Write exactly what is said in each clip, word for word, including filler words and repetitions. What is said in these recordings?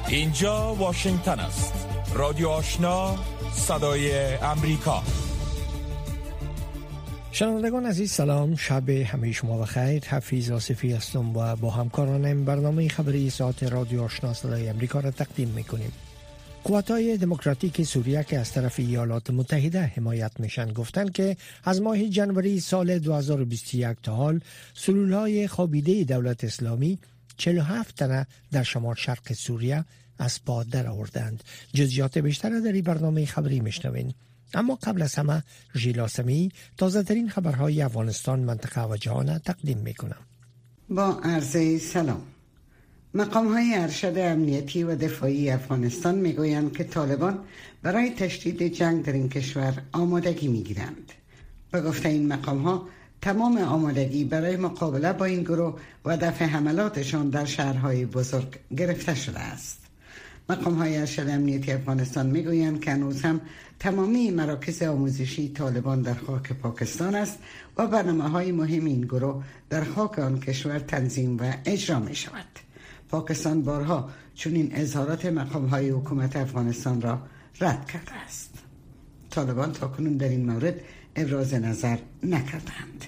اینجا واشنگتن است. رادیو آشنا، صدای امریکا. شنوندگان عزیز سلام، شب همه شما بخیر. حفیظ آصفی هستم و با همکارانم برنامه خبری ساعت رادیو آشنا صدای امریکا را تقدیم میکنیم. قوات‌های دموکراتیک سوریه که از طرف ایالات متحده حمایت میشن گفتند که از ماه جنوری سال دو هزار و بیست و یک تا حال سلولهای خوابیده دولت اسلامی چهل و هفت تنه در شمال شرق سوریه از پا در آوردند. جزئیات بیشتر در این برنامه خبری میشنوین. اما قبل از همه ژیلا سمی تازه ترین خبرهای افغانستان، منطقه و جهان تقدیم میکنم. با عرض سلام. مقام های ارشد امنیتی و دفاعی افغانستان میگویند که طالبان برای تشدید جنگ در این کشور آمادگی میگیرند. به گفته این مقام ها تمام آمادگی برای مقابله با این گروه و دفع حملاتشان در شهرهای بزرگ گرفته شده است. مقام های ارشد امنیتی افغانستان میگویند که هنوز هم تمامی مراکز آموزشی طالبان در خاک پاکستان است و برنامه های مهم این گروه در خاک آن کشور تنظیم و اجرا می شود. پاکستان بارها چنین اظهارات مقام های حکومت افغانستان را رد کرده است. طالبان تاکنون در این مورد ابراز نظر نکردند.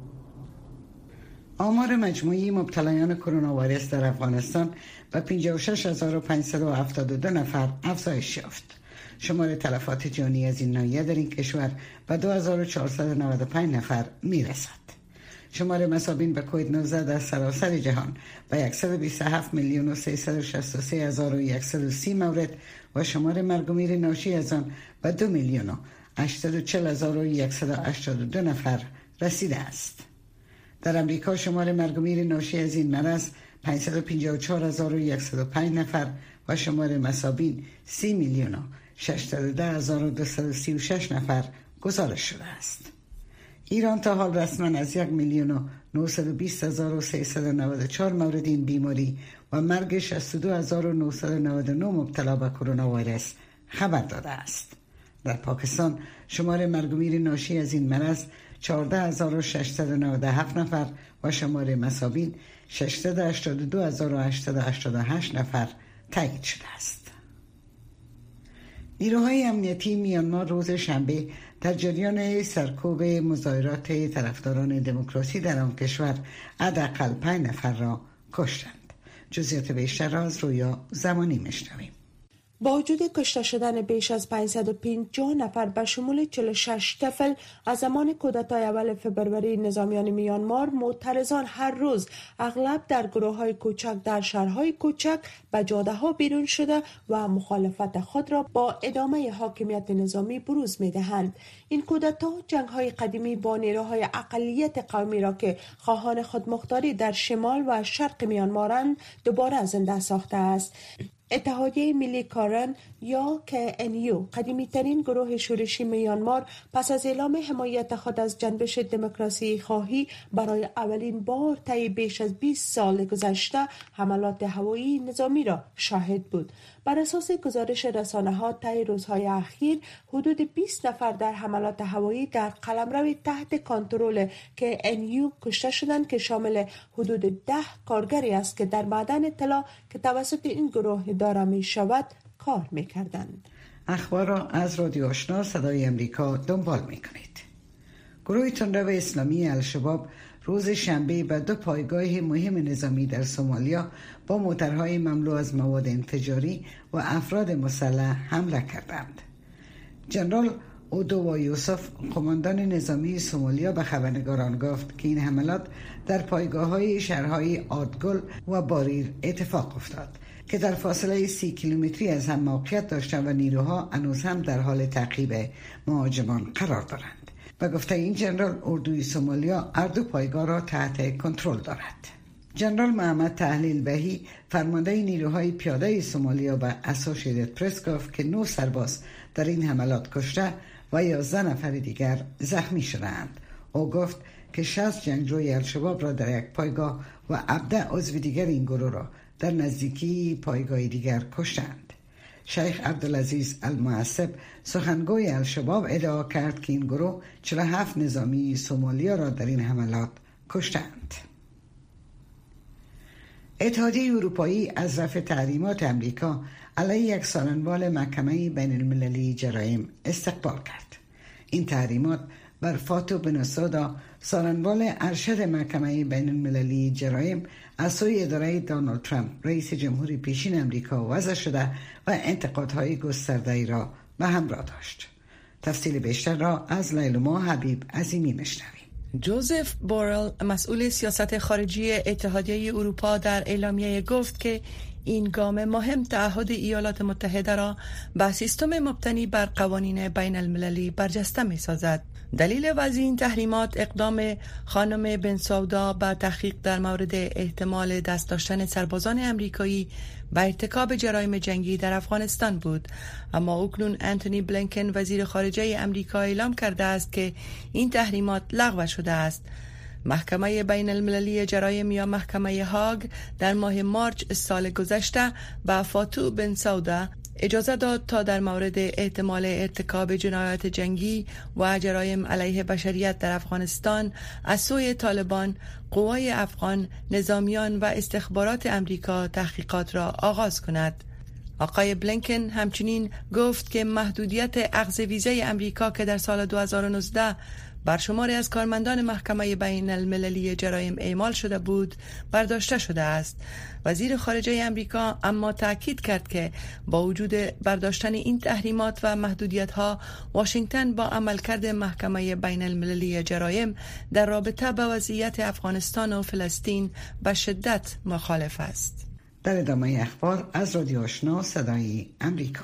آمار مجموعی مبتلایان کرونا ویروس در افغانستان به پنجاه و شش هزار و پانصد و هفتاد و دو نفر افزایش یافت. شمار تلفات جانی از این ناحیه در این کشور به دو هزار و چهارصد و نود و پنج نفر میرسد. شمار مصابین به کووید نوزده در سراسر جهان به صد و بیست و هفت میلیون و سیصد و شصت و سه هزار و صد و سی مورد و شمار مرگ و میر ناشی از آن به دو میلیون و هشتصد و چهل هزار و صد و هشتاد و دو نفر رسیده است. در امریکا شمار مرگ و میر ناشی از این مرض پانصد و پنجاه و چهار هزار و صد و پنج نفر و شمار مصابین سی میلیون و ششصد و ده هزار و دویست و سی و شش نفر گزارش شده است. ایران تا حال رسما از یک میلیون و نهصد و بیست هزار و سیصد و نود و چهار مورد این بیماری و مرگ شصت و دو هزار و نهصد و نود و نه مبتلا به کرونا ویروس خبر داده است. در پاکستان شمار مرگ و میر ناشی از این مرض چهارده هزار و ششصد و نود و هفت نفر و شمار مصابین ششصد و هشتاد و دو هزار و هشتصد و هشتاد و هشت نفر تایید شده است. نیروهای امنیتی میانمار روز شنبه در جریان سرکوب مظاهرات طرفداران دموکراسی در آن کشور حداقل پنج نفر را کشتند. جزئیات بیشتر را از رویا زمانی میشنویم. با وجود کشته شدن بیش از پانصد و پنجاه نفر به شمول چهل و شش طفل از زمان کودتای اول فوریه نظامیان میانمار، معترضان هر روز اغلب در گروه‌های کوچک در شهرهای کوچک به جاده‌ها بیرون شده و مخالفت خود را با ادامه حاکمیت نظامی بروز می‌دهند. این کودتا جنگ‌های قدیمی با نیروهای اقلیت قومی را که خواهان خودمختاری در شمال و شرق میانمارند دوباره زنده ساخته است. اتحادیه ملی کارن یا که ان یو، قدیمی ترین گروه شورشی میانمار، پس از اعلام حمایت خود از جنبش دموکراسی خواهی برای اولین بار طی بیش از بیست سال گذشته حملات هوایی نظامی را شاهد بود. بر اساس گزارش رسانه‌ها طی روزهای اخیر حدود بیست نفر در حملات هوایی در قلمرو تحت کنترل که ان یو کشته شدند که شامل حدود ده کارگری است که در معدن اطلاع که توسط این گروه اداره می شود کار می کردند. اخبار را از رادیو آشنا صدای امریکا دنبال می کنید. گروه تندرو اسلامی الشباب روز شنبه به دو پایگاه مهم نظامی در سومالیا با موترهای مملو از مواد انفجاری و افراد مسلح حمله کردند. جنرال اودو یوسف، قماندان نظامی سومالیا، به خبرنگاران گفت که این حملات در پایگاه‌های شهرهای آدگل و باریر اتفاق افتاد که در فاصله سی کیلومتری از هم موقعیت داشتند و نیروها هنوز هم در حال تعقیب مهاجمان قرار دارند. و گفته این جنرال اردوی سومالیا هر دو پایگاه را تحت کنترل دارد. جنرال محمد تحلیل بهی، فرمانده نیروهای پیاده سومالیا، به اسوشییتد پرس گفت که نه سرباز در این حملات کشته و یازده نفر دیگر زخمی شدند. او گفت که شصت جنگجوی الشباب را در یک پایگاه و هفده عضو دیگر این گروه را در نزدیکی پایگاه دیگر کشتند. شیخ عبدالعزیز المعصب، سخنگوی الشباب، ادعا کرد که این گروه چهل و هفت نظامی سومالیا را در این حملات کشتند. اتحادیه اروپایی از رفع تحریمات امریکا علیه یک سارنوال محکمه بین المللی جرایم استقبال کرد. این تحریمات بر فاتو بنسودا، سارنوال ارشد محکمه بین المللی جرایم، از سوی اداره دونالد ترامپ رئیس جمهوری پیشین امریکا وضع شده و انتقادهای گسترده‌ای را به همراه داشت. تفصیل بیشتر را از لیلما حبیب عظیمی میشنویم. جوزف بورل، مسئول سیاست خارجی اتحادیه اروپا، در اعلامیه گفت که این گام مهم تعهد ایالات متحده را به سیستم مبتنی بر قوانین بین المللی برجسته می سازد. دلیل وضع این تحریمات اقدام خانم بنسودا به تحقیق در مورد احتمال دست داشتن سربازان امریکایی به ارتکاب جرایم جنگی در افغانستان بود، اما اکنون انتونی بلینکن وزیر خارجه امریکا اعلام کرده است که این تحریمات لغو شده است. محکمه بین المللی جرایم یا محکمه هاگ در ماه مارچ سال گذشته به فاتو بنسودا اجازه داد تا در مورد احتمال ارتکاب جنایات جنگی و جرایم علیه بشریت در افغانستان از سوی طالبان، قوای افغان، نظامیان و استخبارات امریکا تحقیقات را آغاز کند. آقای بلینکن همچنین گفت که محدودیت اخذ ویزای امریکا که در سال دو هزار و نوزده بر شماری از کارمندان محکمه بین المللی جرایم اعمال شده بود برداشته شده است. وزیر خارجه امریکا اما تاکید کرد که با وجود برداشتن این تحریمات و محدودیت‌ها، واشنگتن با عملکرد محکمه بین المللی جرایم در رابطه با وضعیت افغانستان و فلسطین به شدت مخالف است. در ادامه اخبار از رادیو آشنا صدای امریکا.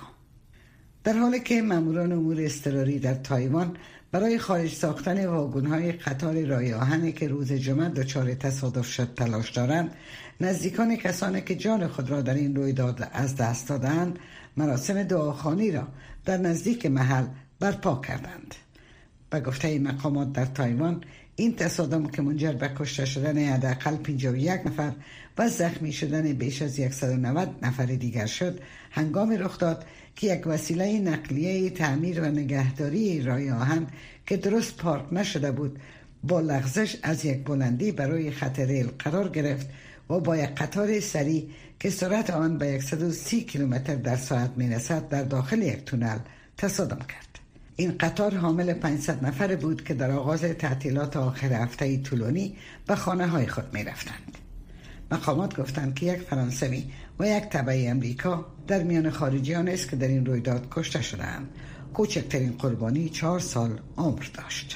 در حالی که ماموران امور اضطراری در تایوان برای خارج ساختن واگن‌های قطار راه آهنی که روز جمعه دچار تصادف شد تلاش دارند، نزدیکان کسانی که جان خود را در این رویداد از دست دادند مراسم دعاخوانی را در نزدیک محل برپا کردند. به گفته مقامات در تایوان، این تصادم که منجر به کشته شدن حداقل پنجاه و یک نفر و زخمی شدن بیش از صد و نود نفر دیگر شد، هنگامی رخ داد که یک وسیله نقلیه تعمیر و نگهداری راه آهن که درست پارک نشده بود با لغزش از یک بلندی برای خط ریل قرار گرفت و با یک قطار سریع که سرعت آن به صد و سی کیلومتر در ساعت میرسد در داخل یک تونل تصادم کرد. این قطار حامل پانصد نفر بود که در آغاز تعطیلات آخر هفته طولانی به خانه های خود می رفتند. مقامات گفتند که یک فرانسوی و یک تبع امریکا در میان خارجیان است که در این رویداد کشته شدند. کوچکترین قربانی چهار سال عمر داشت.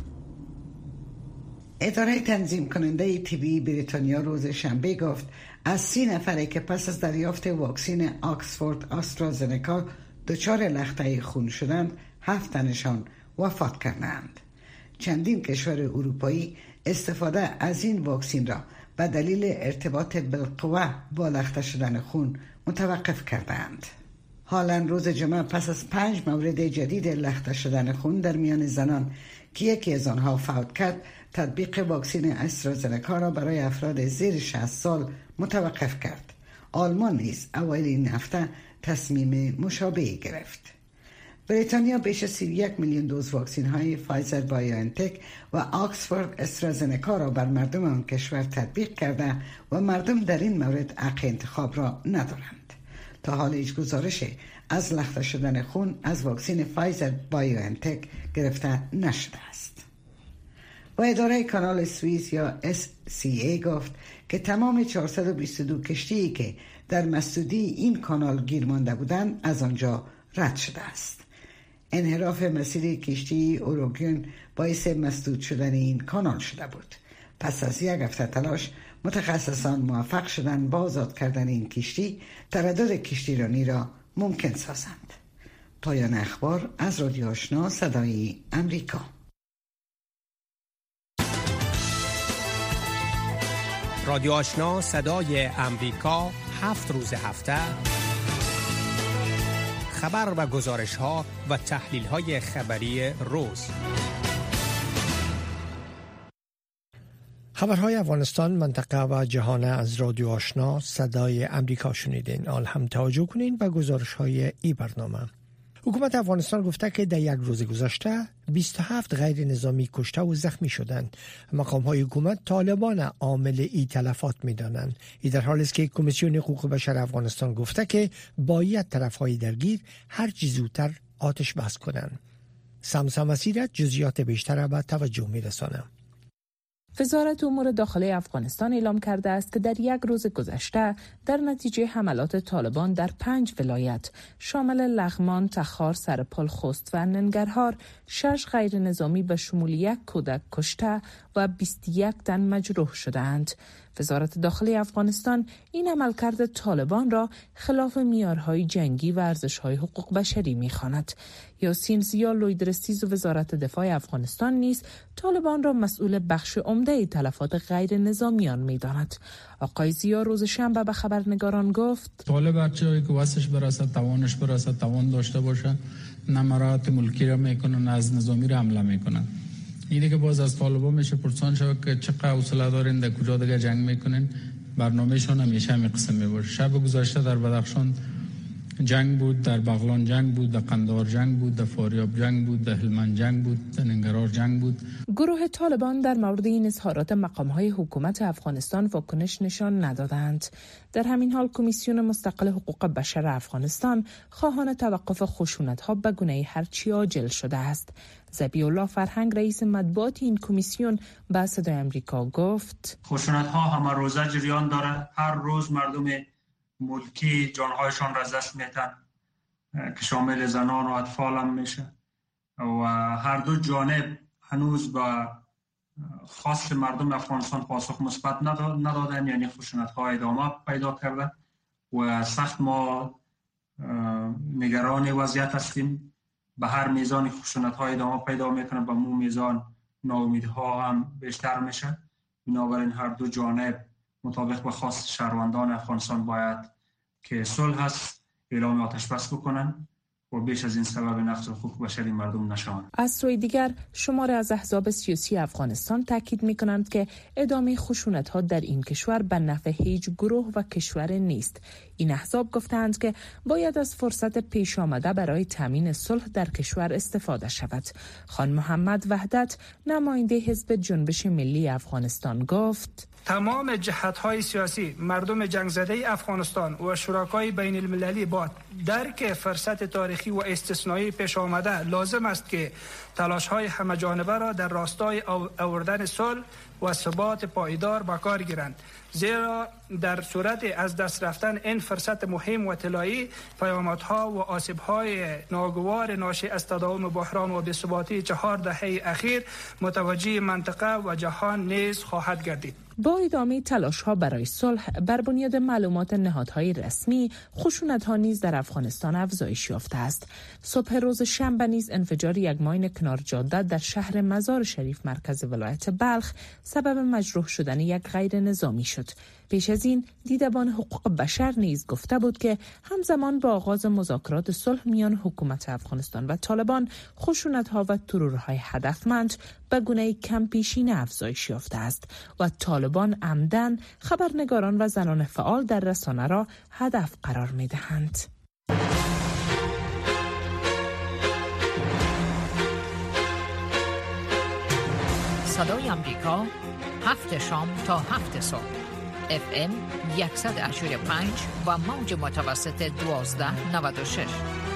اداره تنظیم کننده طبی بریتانیا روز شنبه گفت از سی نفری که پس از دریافت واکسن آکسفورد آسترازنکا دچار لخته خون شدند، هفت تنشان وفات کردند. چندین کشور اروپایی استفاده از این واکسن را به دلیل ارتباط بالقوه با لخته شدن خون متوقف کردند. حالا روز جمعه پس از پنج مورد جدید لخته شدن خون در میان زنان که یکی از آنها فوت کرد، تطبیق واکسن استرازنکا را برای افراد زیر شصت سال متوقف کرد. آلمان نیز اوایل این هفته تصمیم مشابهی گرفت. بریتانیا بیش از سی و یک میلیون دوز واکسن های فایزر بایوانتک و آکسفورد استرازنکا را بر مردم آن کشور تطبیق کرده و مردم در این مورد حق انتخاب را ندارند. تا حال هیچ گزارش از لخته شدن خون از واکسن فایزر بایوانتک گرفته نشده است. و اداره کانال سوئیس یا اس سی ای گفت که تمام چهارصد و بیست و دو کشتی که در مسدودی این کانال گیر مانده بودند از آنجا رد شده است. انحراف مسیر کشتی اوروگون باعث مسدود شدن این کانال شده بود. پس از یک هفته تلاش، متخصصان موفق شدند با آزاد کردن این کشتی تردد کشتیرانی را ممکن سازند. پایان اخبار از رادیو آشنا صدای امریکا. رادیو آشنا صدای امریکا، هفت روز هفته خبر و گزارش ها و تحلیل های خبری روز. خبرهای افغانستان، منطقه و جهان از رادیو آشنا صدای امریکا شنیدین. آل هم توجه کنین و گزارش های ای برنامه. حکومت افغانستان گفته که در یک روز گذشته بیست و هفت غیر نظامی کشته و زخمی شدند. مقام های حکومت طالبان عامل ای تلفات می دانند. این در حالی است که کمیسیون حقوق بشر افغانستان گفته که باید طرف های درگیر هر چه زودتر آتش بس کنند. سمسم مسیرت جزئیات بیشتر به توجه می رسانم. وزارت امور داخلی افغانستان اعلام کرده است که در یک روز گذشته در نتیجه حملات طالبان در پنج ولایت شامل لغمان، تخار، سرپل، خوست و ننگرهار شش غیر نظامی به شمول یک کودک کشته و بیست و یک تن مجروح شدند. وزارت داخلی افغانستان این عملکرد طالبان را خلاف معیارهای جنگی و ارزش‌های حقوق بشری می‌خواند. یاسین زیا لویدرستیز وزارت دفاع افغانستان نیز طالبان را مسئول بخش عمده تلفات غیر نظامیان می‌داند. آقای زیا روز شنبه به خبرنگاران گفت: طالب هرچی که واسش برسد، توانش برسد، توان داشته باشه، نه مراعات ملکی را میکنه نه از نظامی را حمله میکنه. اینه که باز از طالبان میشه پرسان شد که چقدر حوصله دارین، در کجا دیگه جنگ میکنین. برنامه‌شون همیشه همین قسم میباشه. شب گذشته در بدخشان جنگ بود، در بغلان جنگ بود، در قندهار جنگ بود، در فاریاب جنگ بود، در هلمند جنگ بود، در ننگرهار جنگ بود. گروه طالبان در مورد این اظهارات مقام‌های حکومت افغانستان واکنش نشان ندادند. در همین حال کمیسیون مستقل حقوق بشر افغانستان خواهان توقف خشونت‌ها به گونه هرچی عاجل شده است. ذبیح الله فرهنگ رئیس مطبوعات این کمیسیون به صدای آمریکا گفت: خشونت‌ها همه روزه جریان داره. هر روز مردم ملکی جانهایشان را از دست میتن که شامل زنان و اطفال هم میشه و هر دو جانب هنوز با خواست مردم افغانستان پاسخ مثبت ندادن، یعنی خشونت‌ها ادامه پیدا کرده و سخت ما نگران وضعیت هستیم. به هر میزان خشونت‌ها ادامه پیدا میکنه، به مو میزان ناامیدها هم بیشتر میشه. بنابراین هر دو جانب مطابق به خواست شهروندان افغانستان باید که صلح هست اعلام آتش بس بکنن و بیش از این سبب نقض حقوق بشری مردم نشوند. از سوی دیگر شماری از احزاب سیاسی افغانستان تاکید می‌کنند که ادامه خشونت‌ها در این کشور به نفع هیچ گروه و کشور نیست. این احزاب گفتند که باید از فرصت پیش آمده برای تامین صلح در کشور استفاده شود. خان محمد وحدت نماینده حزب جنبش ملی افغانستان گفت: تمام جهت‌های سیاسی، مردم جنگ زده افغانستان و شرکای بین المللی با درک فرصت تاریخی و استثنایی پیش آمده لازم است که تلاش‌های همه جانبه را در راستای آوردن صلح و ثبات پایدار به کار گیرند، زیرا در صورت از دست رفتن این فرصت مهم و طلایی پیامدها و آسیب‌های ناگوار ناشی از تداوم بحران و بی‌ثباتی چهار دهه اخیر متوجه منطقه و جهان نیز خواهد گردید. با ادامه تلاش‌ها برای صلح بر بنیاد معلومات نهادهای رسمی، خشونت‌ها نیز در افغانستان افزایش یافته است. صبح روز شنبه نیز انفجار یک ماین کنار جاده در شهر مزار شریف مرکز ولایت بلخ سبب مجروح شدن یک غیر نظامی شد. پیش از این دیدبان حقوق بشر نیز گفته بود که همزمان با آغاز مذاکرات صلح میان حکومت افغانستان و طالبان، خشونت‌ها و ترورهای هدفمند به گونه کم پیشینه افزایش یافته است و طالبان عمدن خبرنگاران و زنان فعال در رسانه را هدف قرار می‌دهند. صدای آمریکا، هفت شام تا هفت صبح، اف ام صد و هشتاد و پنج و موج متوسط دوازده نود و شش.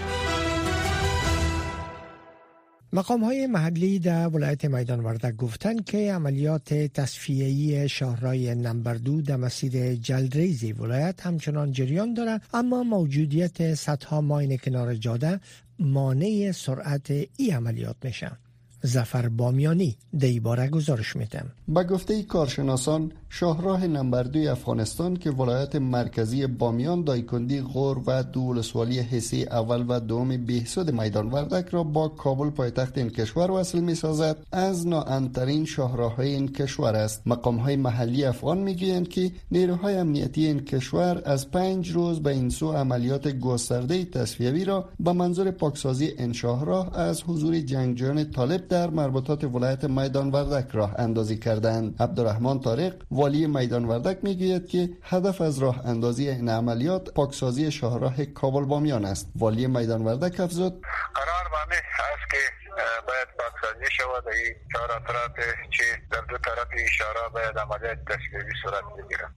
مقام های محلی در ولایت میدان وردک گفتند که عملیات تصفیه‌ای شهرهای نمبر دو در مسیر جلریزی ولایت همچنان جریان دارد، اما موجودیت صدها ماین کنار جاده مانع سرعت این عملیات میشه. ظفر بامیانی دیباره گزارش میدم. با گفته کارشناسان، شاهراه نمبر دوی افغانستان که ولایت مرکزی بامیان، دایکندی، غور و دو ولسوالی حصه اول و دوم بهسود میدان وردک را با کابل پایتخت این کشور وصل می سازد، از ناامن‌ترین شاهراه‌های این کشور است. مقام‌های محلی افغان میگویند که نیروهای امنیتی این کشور از پنج روز به این سو عملیات گسترده تصفیه‌ای را به منظور پاکسازی این شاهراه از حضور جنگجویان طالب در در مربوطات ولایت میدان وردک راه اندازی کردند. عبدالرحمن طارق والی میدان وردک میگوید که هدف از راه اندازی این عملیات پاکسازی شاهراه کابل بامیان است. والی میدان وردک افزود قرار بامه است که باید پاکسازی شود. این چهار اطراف چه در دو طرف اشاره باید عملیات تشکیلی صورت بگیرد.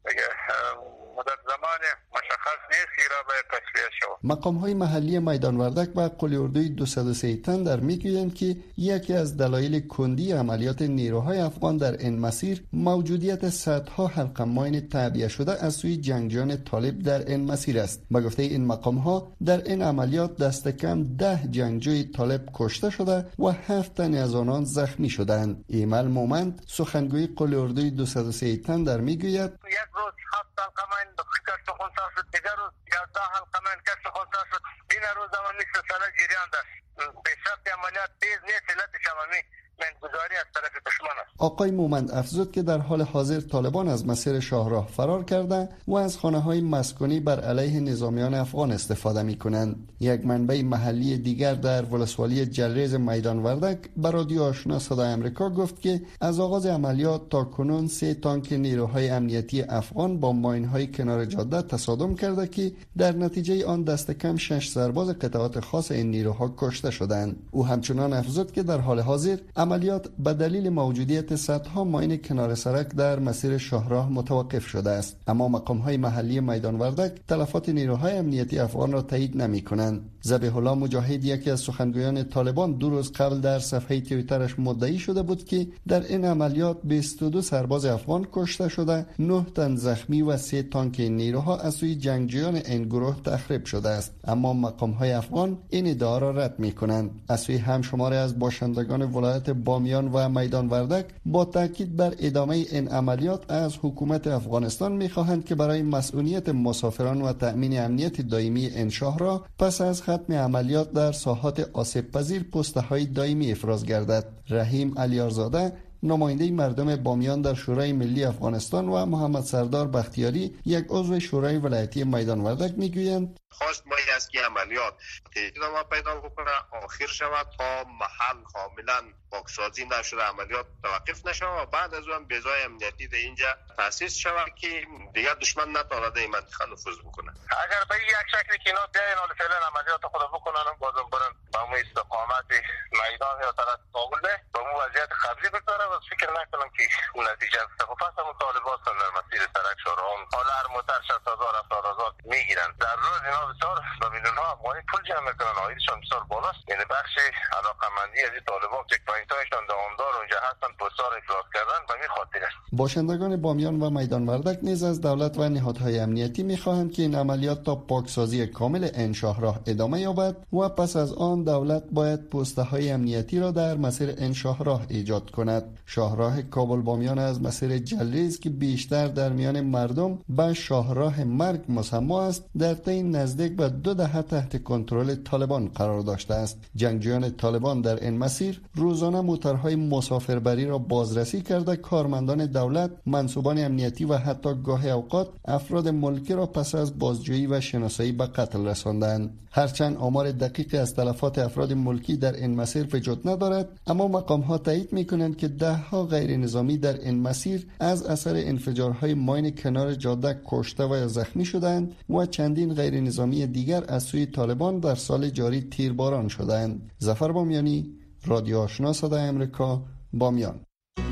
مدت زمان مشخص نیست که را باید تصفیه شود. مقام های محلی میدان وردک و قلی اردوی دویست و سه تن در میگویند که یکی از دلایل کندی عملیات نیروهای افغان در این مسیر موجودیت صدها حلقه ماین تعبیه شده از سوی جنگجویان طالب در این مسیر است. به گفته این مقام ها در این عملیات دست کم ده جنگجوی طالب کشته شده و هفت تن از آنان زخمی شدند. ایمل مومند سخنگوی قلی اردوی دویست و سه تن در میگوید یک روز هفت حلقه ماین کشف خونسا شد، دیگر روز یازده حلقه ماین کشف خونسا شد. این روز زمان نیست ساله جریان داشت. پیشرفت عملیات تیز نیست، علتش همین منگذاری از طرف دشمن است. آقای مومند افزود که در حال حاضر طالبان از مسیر شاهراه فرار کرده و از خانه‌های مسکونی بر علیه نظامیان افغان استفاده می‌کنند. یک منبع محلی دیگر در ولسوالی جلریز میدان وردک به رادیو آشنا صدای آمریکا گفت که از آغاز عملیات تا کنون سه تانک نیروهای امنیتی افغان با ماین‌های کنار جاده تصادم کرده که در نتیجه آن دست کم شش سرباز قطعات خاص این نیروها کشته شدند. او همچنان افزود که در حال حاضر عملیات به دلیل موجودیت صدها ماین کنار سرک در مسیر شاهراه متوقف شده است، اما مقام‌های محلی میدان وردک تلفات نیروهای امنیتی افغان را تایید نمی‌کنند. ذبیح الله مجاهد یکی از سخنگویان طالبان دو روز قبل در صفحه توییترش مدعی شده بود که در این عملیات بیست و دو سرباز افغان کشته شده، نه تن زخمی و سه تانک نیروها از سوی جنگجویان این گروه تخریب شده است، اما مقام‌های افغان این ادعا را رد می‌کنند. از سوی همشماری از باشندگان ولایت بامیان و میدان وردک با تاکید بر ادامه این عملیات از حکومت افغانستان می‌خواهند که برای مسئولیت مسافران و تأمین امنیت دائمی این شاهراه پس از ختم عملیات در ساحات آسیب پذیر پست‌های دائمی افراز گردد. رحیم علیارزاده نماینده مردم بامیان در شورای ملی افغانستان و محمد سردار بختیاری یک عضو شورای ولایتی میدان وردک میگویند خواست ما است که عملیات ادامه پیدا بکنه، آخر شود تا محل کاملا پاکسازی نشده، عملیات توقف نشود و بعد از اون بزای امنیتی در اینجا تاسیس شود که دیگر دشمن نتواند این منطقه نفوذ بکنه. اگر به یک شکلی که اینا بیاین حالا فعلا عملیات خود بکنن، بازم برن با مو استقامت میدان یا طرف کابل به با مو وضعیت قبلی بگذاره و فکر نکنم که اون نتیجه است. خب پس هم طالبان در مسیر سرک شاهراه حالا هر موتر شصت هزار هفتاد هزار میگیرن در روز. اینا بسیار با میلیون ها افغانی پول جمع میکنن، عایدشان بسیار بالاست. یعنی بخش علاقمندی از این طالبان چک پوینت هایشان دوامدار اونجا هستن، پستار افراز کردن به این خاطر است. باشندگان بامیان و میدان وردک نیز از دولت و نهادهای امنیتی میخواهند که این عملیات تا پاکسازی کامل این شاهراه ادامه یابد و پس از آن دولت باید پست‌های امنیتی را در مسیر این شاهراه ایجاد کند. شاهراه کابل بامیان از مسیر جلریز که بیشتر در میان مردم به شاهراه مرگ مسمی است، در طی نزدیک به دو دهه تحت کنترل طالبان قرار داشته است. جنگجویان طالبان در این مسیر روزانه موترهای مسافربری را بازرسی کرده کارمندان دولت، منصوبان امنیتی و حتی گاهی اوقات افراد ملکی را پس از بازجویی و شناسایی به قتل رساندند. هرچند آمار دقیقی از تلفات افراد ملکی در این مسیر وجود ندارد، اما مقام ها تایید می‌کنند که ده ها غیر نظامی در این مسیر از اثر انفجارهای ماین کنار جاده کشته و زخمی شدند و چندین غیر نظامی دیگر از سوی طالبان در سال جاری تیرباران شدند. ظفر بامیانی، رادیو آشنا صدای آمریکا، بامیان.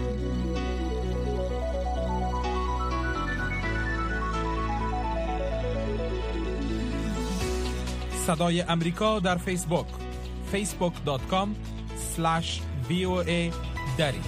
صدای امریکا در فیسبوک فیسبوک دات کام اسلش وی او ای دری.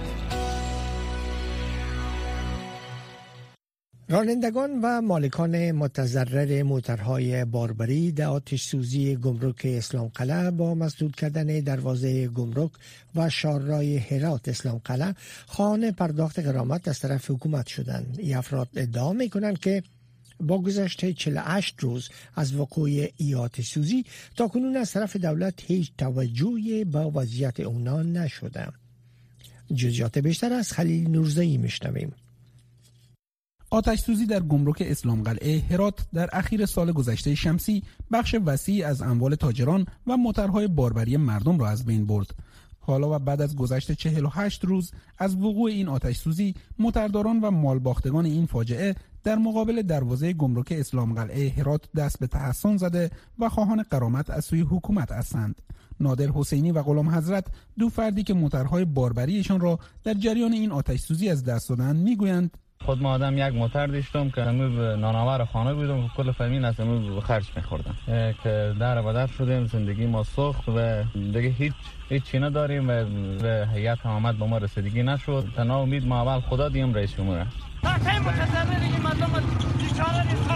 رانندگان و مالکان متضرر موترهای باربری در آتش سوزی گمرک اسلام قلعه با مسدود کردن دروازه گمرک و شارراه هرات اسلام قلعه خواهان پرداخت غرامت از طرف حکومت شدند. این افراد ادعا می‌کنند که با گذشت چهل و هشت روز از وقوع ای آتش سوزی تا کنون از طرف دولت هیچ توجهی به وضعیت اونا نشده. جزئیات بیشتر از خلیل نورزئی میشنویم. آتش سوزی در گمرک اسلام قلعه هرات در اخیر سال گذشته شمسی بخش وسیعی از اموال تاجران و موترهای باربری مردم را از بین برد. حالا و بعد از گذشت چهل و هشت روز از وقوع این آتش سوزی، موترداران و مالباختگان این فاجعه در مقابل دروازه گمرک اسلام قلعه هرات دست به تحسن زده و خواهان غرامت از سوی حکومت هستند. نادر حسینی و غلام حضرت، دو فردی که موترهای باربریشان را در جریان این آتش سوزی از دست دادند، میگویند خود ما آدم یک موتر داشتم که همه به نانآور خانه بودم، کل فامیل از همه خرج می‌خوردم که در بدر شدیم، زندگی ما سخت و دیگه هیچ هیچ چی نداریم و به هیئت هم آمد به ما رسیدگی نشد. تنها امید ما اول خدا دیم رئیس جمهور. تاکه متضرر مردم بیچاره نیستند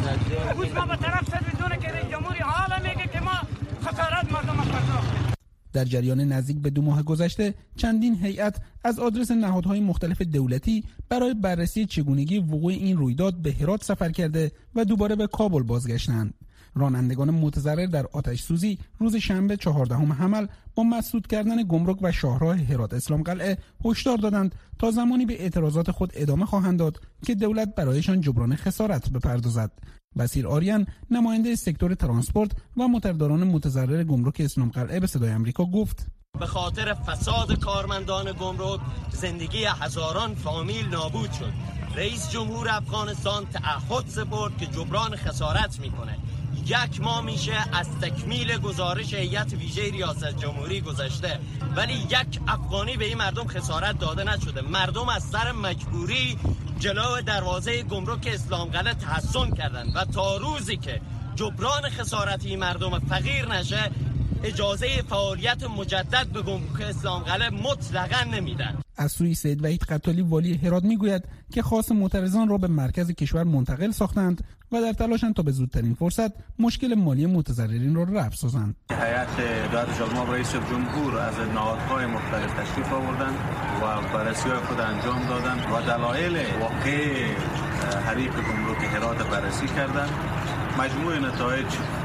که روز ما به طرف شد بدون که رئیس جمهوری حالا میگه که ما خسارت مردم پرداختیم. در جریان نزدیک به دو ماه گذشته چندین هیئت از آدرس نهادهای مختلف دولتی برای بررسی چگونگی وقوع این رویداد به هرات سفر کرده و دوباره به کابل بازگشتند. رانندگان متضرر در آتش سوزی روز شنبه چهاردهم حمل با مسدود کردن گمرک و شاهراه هرات اسلام قلعه هشدار دادند تا زمانی به اعتراضات خود ادامه خواهند داد که دولت برایشان جبران خسارت بپردازد. بصیر آریان، نماینده سکتور ترانسپورت و موترداران متضرر گمرک اسلام قلعه، به صدای آمریکا گفت: به خاطر فساد کارمندان گمرک زندگی هزاران فامیل نابود شد. رئیس جمهور افغانستان تعهد سپرد که جبران خسارت میکنه. یک ماه میشه از تکمیل گزارش هیئت ویژه ریاست جمهوری گذشته، ولی یک افغانی به این مردم خسارت داده نشده. مردم از سر مجبوری جلو دروازه گمرک اسلام قلعه تحصن کردن و تا روزی که جبران خسارت این مردم فقیر نشه اجازه فعالیت مجدد به گمرک اسلام قلعه مطلقاً نمیدن. از سوی سید وحید قتالی والی هرات میگوید که خواست معترضان را به مرکز کشور منتقل ساختند و در تلاشند تا به زودترین فرصت مشکل مالی متضررین را رفع سازند. هیئت دولت جلماب رئیس جمهور از نهادهای مختلف تشریف آوردند و بررسی‌های خود انجام دادند و دلایل واقع حریق گمرک هرات بررسی کردند. مجموع نتایج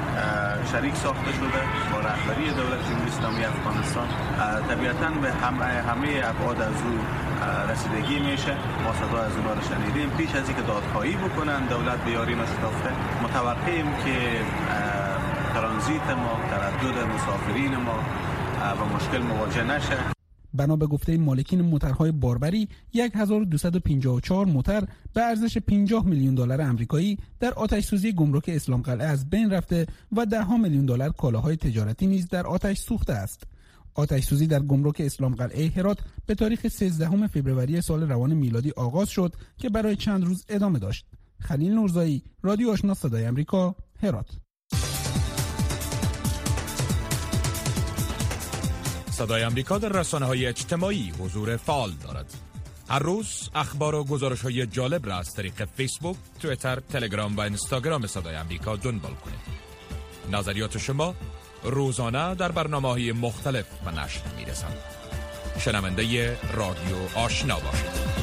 شریک ساخته شده با رهبری دولت جمهوری اسلامی افغانستان. طبیعتاً به همه همه ابعاد از او رسیدگی میشه. ما صدا از اونها رو شنیدیم. پیش از اینکه دادخواهی بکنن دولت به یاری نشتافته، متوقعیم که ترانزیت ما، تردد مسافرین ما با مشکل مواجه نشه. بنا به گفته مالکین موترهای باربری، هزار و دویست و پنجاه و چهار موتر به ارزش پنجاه میلیون دلار آمریکایی در آتش سوزی گمرک اسلام قلعه از بین رفته و ده ها میلیون دلار کالاهای تجارتی نیز در آتش سوخته است. آتش سوزی در گمرک اسلام قلعه هرات به تاریخ سیزدهم فوریه سال روان میلادی آغاز شد که برای چند روز ادامه داشت. خلیل نورزایی، رادیو آشنا صدای آمریکا، هرات. صدای آمریکا در رسانه‌های اجتماعی حضور فعال دارد. هر روز اخبار و گزارش‌های جالب را از طریق فیسبوک، توییتر، تلگرام و اینستاگرام صدای آمریکا دنبال کنید. نظریات شما روزانه در برنامه‌های مختلف و نشر می‌رسند. شنونده رادیو آشنا باشید.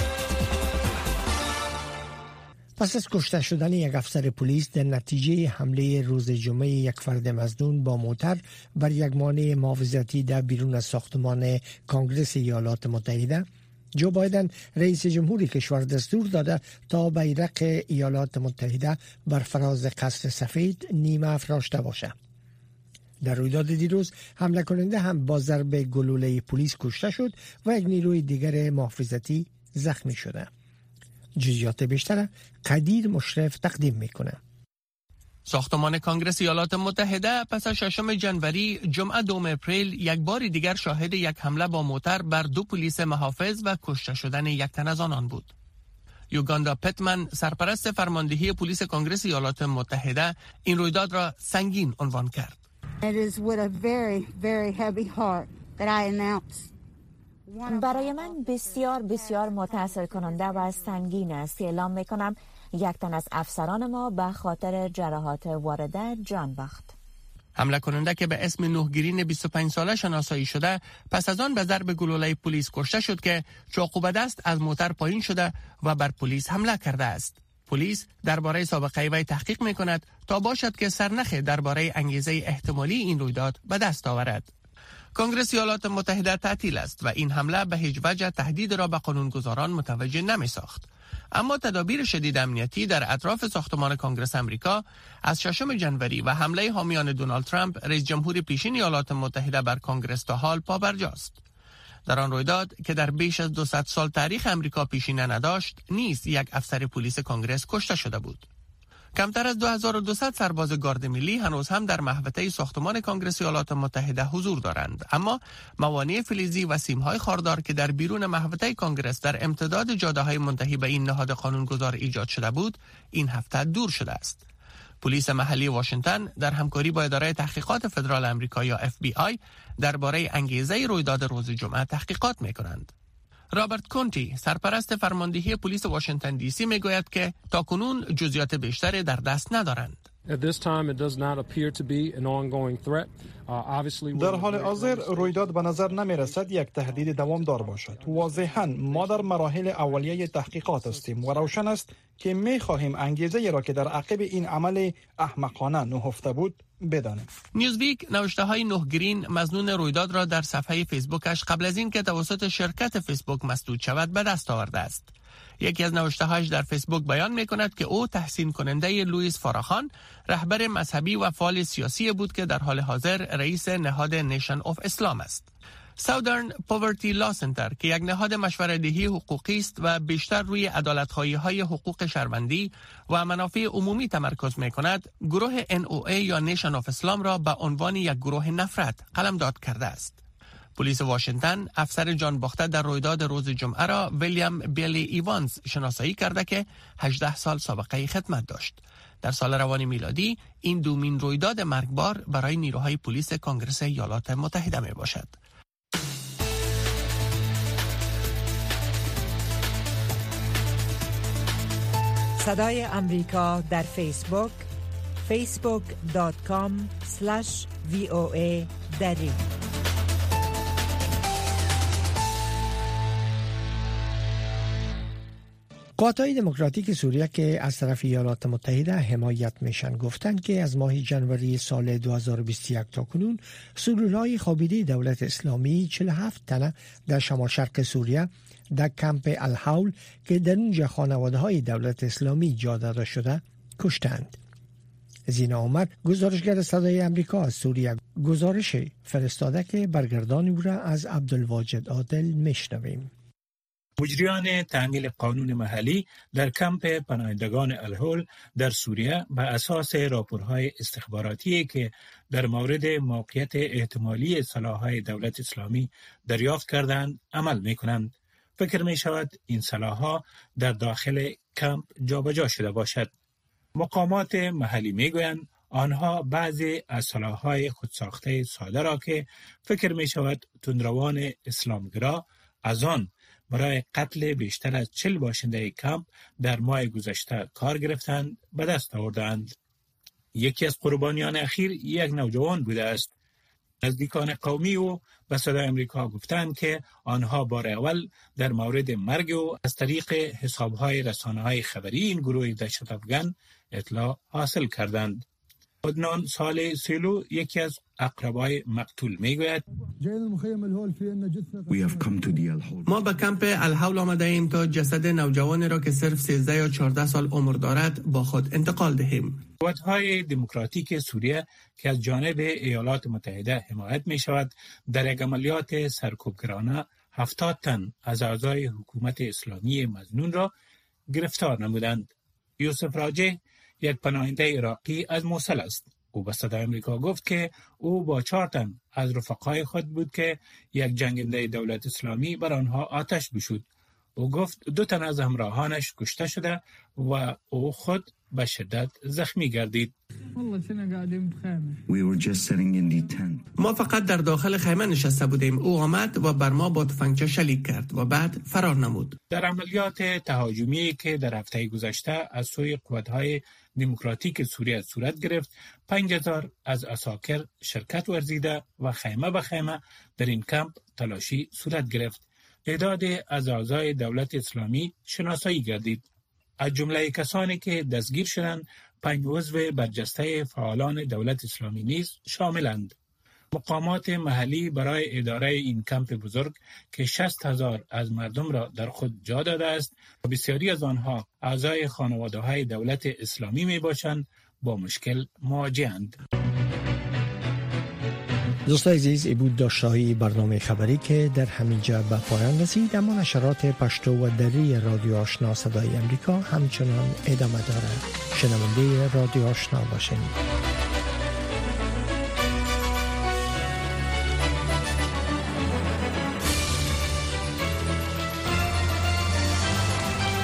پس از کشته شدن یک افسر پلیس در نتیجه حمله روز جمعه یک فرد مظنون با موتر بر یک مانع محافظتی در بیرون از ساختمان کنگره ایالات متحده، جو بایدن رئیس جمهور کشور دستور داده تا بیرق ایالات متحده بر فراز قصر سفید نیمه افراشته باشد. در رویداد دیروز حمله کننده هم با ضرب گلوله پلیس کشته شد و یک نیروی دیگر محافظتی زخمی شده. جزئیات بیشتر قدیر مشرف تقدیم میکنه. ساختمان کنگره ایالات متحده پس از ششم جنوری جمعه دوم اپریل یک بار دیگر شاهد یک حمله با موتر بر دو پلیس محافظ و کشته شدن یک تن از آنان بود. یوگاندا پتمن، سرپرست فرماندهی پلیس کنگره ایالات متحده، این رویداد را سنگین عنوان کرد. It is with a very, very heavy heart that I announce. برای من بسیار بسیار متأثر کننده و سنگین است اعلام میکنم یک تن از افسران ما به خاطر جراحات وارده جان باخت. حمله کننده که به اسم نوحگیرین بیست و پنج ساله شناسایی شده پس از آن به ضرب گلوله پلیس کشته شد که چاقو به دست از موتر پایین شده و بر پلیس حمله کرده است. پلیس درباره سابقه وی تحقیق میکند تا باشد که سرنخ درباره انگیزه احتمالی این رویداد به دست آورد. کنگره ایالات متحده تعطیل است و این حمله به هیچ وجه تهدید را به قانونگذاران متوجه نمی ساخت. اما تدابیر شدید امنیتی در اطراف ساختمان کنگره امریکا از ششم ژانویه و حمله حامیان دونالد ترامپ رئیس جمهور پیشین ایالات متحده بر کنگره تا حال پابرجاست. در آن رویداد که در بیش از دویست سال تاریخ امریکا پیشینه نداشت، نیز یک افسر پلیس کنگره کشته شده بود. کمتر از دو هزار و دویست سرباز گارد ملی هنوز هم در محوطه ساختمان کنگره ایالات متحده حضور دارند، اما موانع فلزی و سیم‌های خاردار که در بیرون محوطه کنگره در امتداد جاده‌های منتهی به این نهاد قانونگذار ایجاد شده بود، این هفته دور شده است. پلیس محلی واشنگتن در همکاری با اداره تحقیقات فدرال آمریکا یا اف بی آی درباره انگیزه رویداد روز جمعه تحقیقات می‌کنند. رابرت کونتی، سرپرست فرماندهی پلیس واشنگتن دی سی، میگوید که تاکنون جزئیات بیشتری در دست ندارند. در حال حاضر رویداد به نظر نمی رسد یک تهدید دوامدار باشد. واضحاً ما در مراحل اولیه تحقیقات هستیم و روشن است که می خواهیم انگیزه را که در عقب این عمل احمقانه نهفته بود بدانیم. نیوزویک نوشته های نه گرین مظنون رویداد را در صفحه فیسبوکش قبل از این که توسط شرکت فیسبوک مسدود شود به دست آورده است. یکی از نوشته هایش در فیسبوک بیان می کند که او تحسین کننده لوئیس فاراخان، رهبر مذهبی و فعال سیاسی بود که در حال حاضر رئیس نهاد نیشن آف اسلام است. ساودرن پاورتی لا سنتر که یک نهاد مشوره‌دهی حقوقی است و بیشتر روی عدالت‌خواهی‌های حقوق شهروندی و منافع عمومی تمرکز می‌کند، گروه ان او ای یا نیشن آف اسلام را به عنوان یک گروه نفرت قلمداد کرده است. پلیس واشنگتن افسر جان باخته در رویداد روز جمعه را ویلیام بیلی ایوانز شناسایی کرده که هجده سال سابقه خدمت داشت. در سال روان میلادی این دومین رویداد مرگبار برای نیروهای پلیس کنگره ایالات متحده می باشد. صدای امریکا در فیسبوک فیسبوک دات کام اسلش وی او ای دری. قوات‌های دموکراتیک سوریه که از طرف ایالات متحده حمایت میشن گفتند که از ماه ژانویه سال دو هزار و بیست و یک تا کنون سلولهای خوابیده دولت اسلامی چهل و هفت تنه در شمال شرق سوریه در کمپ الحول که در اونجا خانواده‌های دولت اسلامی جا داده شده کشتند. زینا عمر، گزارشگر صدای امریکا از سوریه، گزارش فرستاده که برگردان او را از عبدالواجد عادل میشنویم. مجریان تعمیل قانون محلی در کمپ پناهندگان الحول در سوریه بر اساس راپورهای استخباراتی که در مورد موقعیت احتمالی سلاح‌های دولت اسلامی دریافت کردند عمل می‌کنند. فکر می‌شود این سلاح‌ها در داخل کمپ جابجا شده باشد. مقامات محلی می‌گویند آنها بعضی از سلاح‌های خودساخته ساده را که فکر می‌شود تندروان اسلامگرا از آن برای قتل بیشتر از چهل باشنده کمپ در ماه گذشته کار گرفتند به دست آوردند. یکی از قربانیان اخیر یک نوجوان بوده است. نزدیکان قومی او به صدای امریکا گفتند که آنها بار اول در مورد مرگ او از طریق حساب‌های رسانه‌های خبری این گروه دهشت‌افکن اطلاع حاصل کردند. عدنان صالح سیلو یکی از اقربای مقتول میگوید ما به کمپ الحول آمده ایم تا جسد نوجوانی را که صرف سیزده یا چهارده سال عمر دارد با خود انتقال دهیم. قوات‌های دموکراتیک سوریه که از جانب ایالات متحده حمایت می شود در یک عملیات سرکوبگرانه هفتاد تن از اعضای حکومت اسلامی مظنون را گرفتار نمودند. یوسف راجح یک پناهنده عراقی از موصل است. او به صدای امریکا گفت که او با چهار تن از رفقای خود بود که یک جنگنده دولت اسلامی بر آنها آتش بشود. او گفت دو تن از همراهانش کشته شده و او خود به شدت زخمی گردید. ما فقط در داخل خیمه نشسته بودیم. او آمد و بر ما با تفنگچه شلیک کرد و بعد فرار نمود. در عملیات تهاجمی که در هفته گذشته از سوی قوات‌های دموکراتیک سوریه صورت گرفت، پنج هزار از عساکر شرکت ورزیده و خیمه به خیمه در این کمپ تلاشی صورت گرفت. تعداد از اعضای دولت اسلامی شناسایی گردید. از جمله کسانی که دستگیر شدند، پنج عضو برجسته فعالان دولت اسلامی نیز شاملند. مقامات محلی برای اداره این کمپ بزرگ که شصت هزار از مردم را در خود جا داده است و بسیاری از آنها اعضای خانواده‌های دولت اسلامی می باشند با مشکل مواجه‌اند. دوستان عزیز، ای بود داشته‌های برنامه خبری که در همینجا به پایان رسید، اما نشرات پشتو و دری رادیو آشنا صدای امریکا همچنان ادامه دارد. شنونده رادیو آشنا باشید.